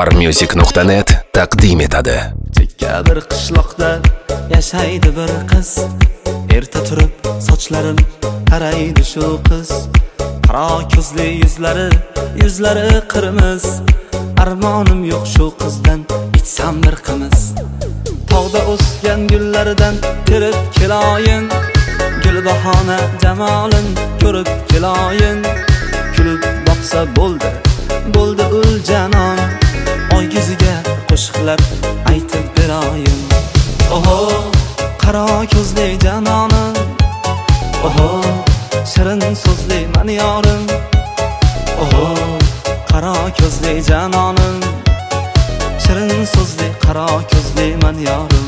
Farmusic.net taqdim etadi. Chekka bir qishloqda yashaydi bir qiz. Erta turib sochlarim taraydi shu qiz. Qaro ko'zli yuzlari qirmiz. Armonim yo'q shu qizdan ichsam bir qimiz. Tog'da o'sgan gullardan terib keloyin. Gul bahona jamolin ko'rib keloyin. Kulib boqsa bo'ldi ul janon. Oy yuziga qo'shiqlar aytib beroyin. Oho, qaro ko'zli janonim. Oho, shirin so'zli men yorim. Oho, qaro ko'zli janonim. Shirin so'zli qaro ko'zli men yorim.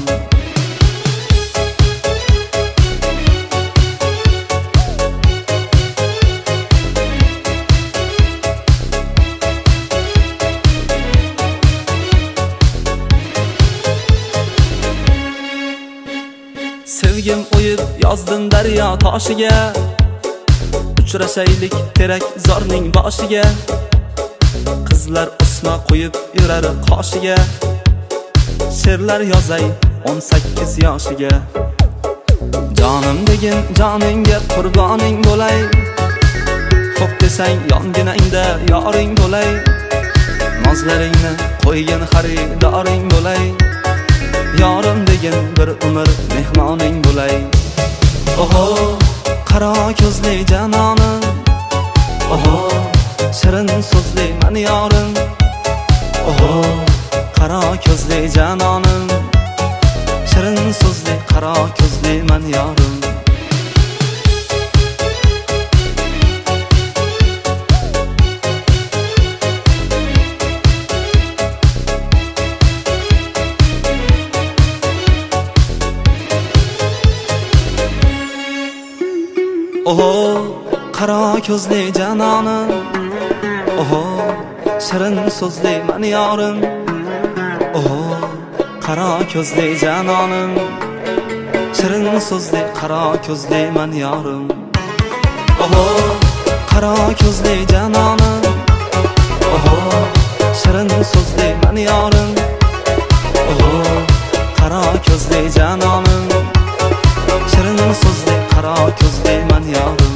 Sevgim o'yib yozdim daryo toshiga. Uchrashaylik terak zorning boshiga. Qizlar o'sma qo'yib yurar qoshiga. She'rlar yozay 18 yoshiga. Jonim degin joningga qurboning bo'lay. Xo'p desang yonginangda yoring bo'lay. Nozlaringni qo'ygin xaridoring bo'lay. Yorim degin bir umr mehmoning bo'lay. Oho, qaro ko'zli janonim. Oho, shirin so'zli men yorim. Oho, qaro ko'zli janonim. Shirin so'zli qaro ko'zli men yorim. Oho, qaro ko'zli janonim. Oho, shirin so'zli men yorim. Oho, qaro ko'zli janonim. Shirin so'zli qaro ko'zli men yorim. Oho, qaro ko'zli janonim. Oho, shirin so'zli men yorim. Oho, qaro ko'zli janonim. Shirin so'zli qaro ko'zli men yorim.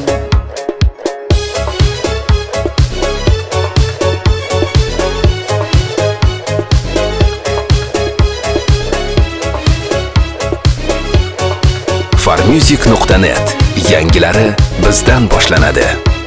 Farmusic.net yangilari bizdan boshlanadi.